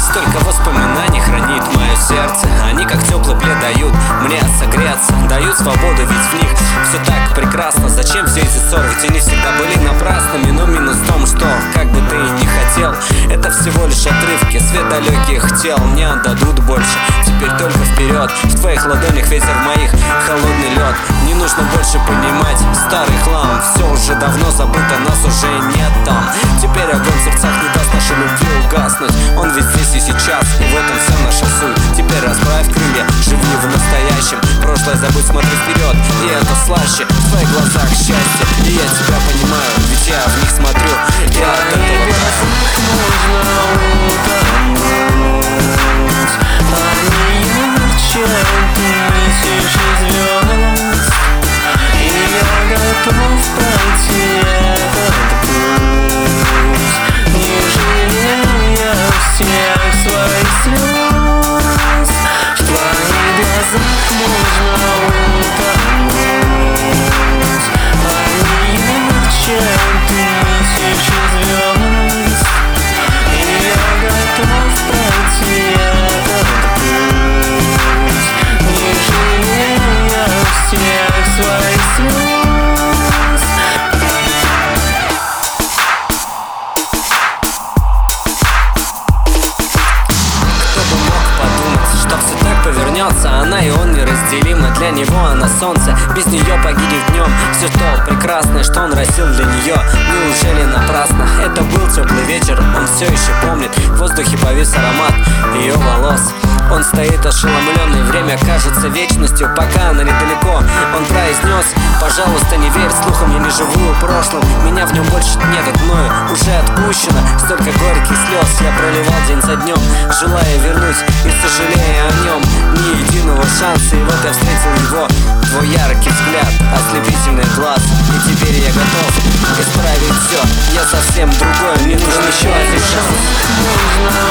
Столько воспоминаний хранит мое сердце. Они как теплый плед дают мне согреться, дают свободу, ведь в них все так прекрасно. Зачем все эти ссоры, ведь они всегда были напрасными. Но минус в том, что как бы ты ни хотел, это всего лишь отрывки свет далеких тел. Не отдадут больше, теперь только вперед. В твоих ладонях ветер, в моих холодный лед. Не нужно больше понимать старый хлам. Все уже давно забыто, нас уже нет там. Теперь огонь в сердцах не даст нашей любви угаснуть. Он ведь здесь и сейчас, и в этом вся наша суть. Теперь расправь крылья, живи в настоящем. Прошлое забудь, смотри вперед, и это слаще. В твоих глазах счастье, и я тебя понимаю, ведь я в них смотрю, и от этого она и он неразделима. Для него она солнце, без нее погибнет днем. Все то прекрасное, что он растил для нее, неужели напрасно? Это был теплый вечер, он все еще помнит. В воздухе повис аромат ее волос. Он стоит ошеломленный, время кажется вечностью. Пока она недалеко, он произнес: пожалуйста, не верь слухам, я не живу прошлым. Меня в нем больше нет, от мною уже отпущено. Столько горьких слез я проливал день за днем, желая вернуть и сожалея о нем. Ни единого шанса, и вот я встретил его. Твой яркий взгляд, ослепительный глаз. И теперь я готов исправить все. Я совсем другой, мне нужен еще один шанс.